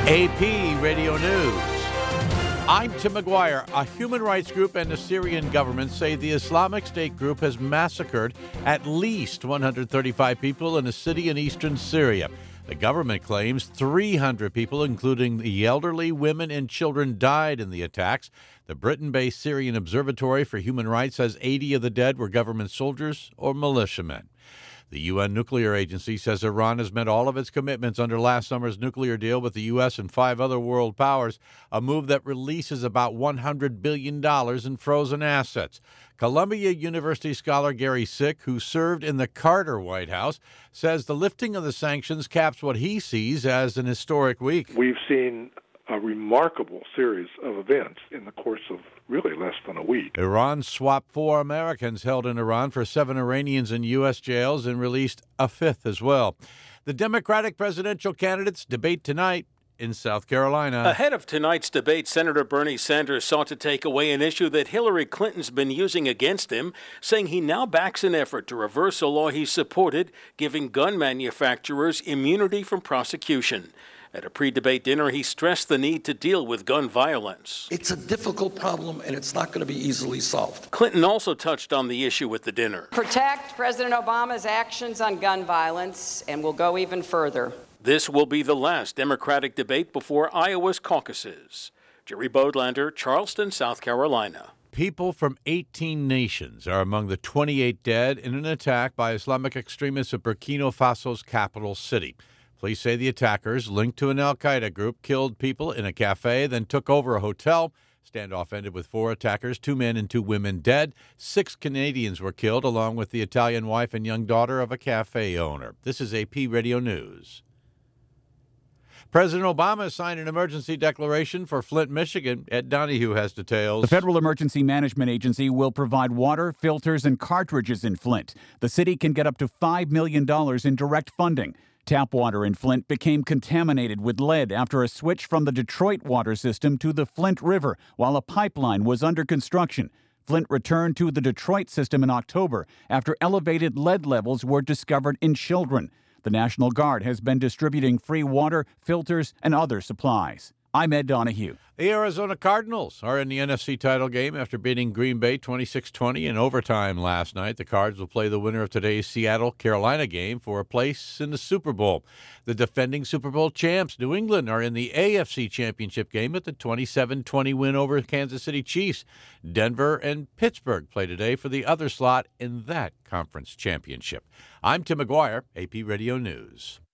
AP Radio News. I'm Tim McGuire. A human rights group and the Syrian government say the Islamic State group has massacred at least 135 people in a city in eastern Syria. The government claims 300 people, including the elderly, women, and children, died in the attacks. The Britain-based Syrian Observatory for Human Rights says 80 of the dead were government soldiers or militiamen. The UN Nuclear Agency says Iran has met all of its commitments under last summer's nuclear deal with the U.S. and 5 other world powers, a move that releases about $100 billion in frozen assets. Columbia University scholar Gary Sick, who served in the Carter White House, says the lifting of the sanctions caps what he sees as an historic week. We've seen a remarkable series of events in the course of really less than a week. Iran swapped 4 Americans held in Iran for 7 Iranians in U.S. jails and released a 5th as well. The Democratic presidential candidates debate tonight in South Carolina. Ahead of tonight's debate, Senator Bernie Sanders sought to take away an issue that Hillary Clinton's been using against him, saying he now backs an effort to reverse a law he supported, giving gun manufacturers immunity from prosecution. At a pre-debate dinner, he stressed the need to deal with gun violence. It's a difficult problem, and it's not going to be easily solved. Clinton also touched on the issue at the dinner. Protect President Obama's actions on gun violence, and we'll go even further. This will be the last Democratic debate before Iowa's caucuses. Jerry Bodlander, Charleston, South Carolina. People from 18 nations are among the 28 dead in an attack by Islamic extremists at Burkina Faso's capital city. Police say the attackers, linked to an al-Qaeda group, killed people in a cafe, then took over a hotel. Standoff ended with 4 attackers, 2 men and 2 women dead. 6 Canadians were killed, along with the Italian wife and young daughter of a cafe owner. This is AP Radio News. President Obama signed an emergency declaration for Flint, Michigan. Ed Donahue has details. The Federal Emergency Management Agency will provide water, filters, and cartridges in Flint. The city can get up to $5 million in direct funding. Tap water in Flint became contaminated with lead after a switch from the Detroit water system to the Flint River while a pipeline was under construction. Flint returned to the Detroit system in October after elevated lead levels were discovered in children. The National Guard has been distributing free water, filters, and other supplies. I'm Ed Donahue. The Arizona Cardinals are in the NFC title game after beating Green Bay 26-20 in overtime last night. The Cards will play the winner of today's Seattle-Carolina game for a place in the Super Bowl. The defending Super Bowl champs, New England, are in the AFC Championship game at the 27-20 win over Kansas City Chiefs. Denver and Pittsburgh play today for the other slot in that conference championship. I'm Tim McGuire, AP Radio News.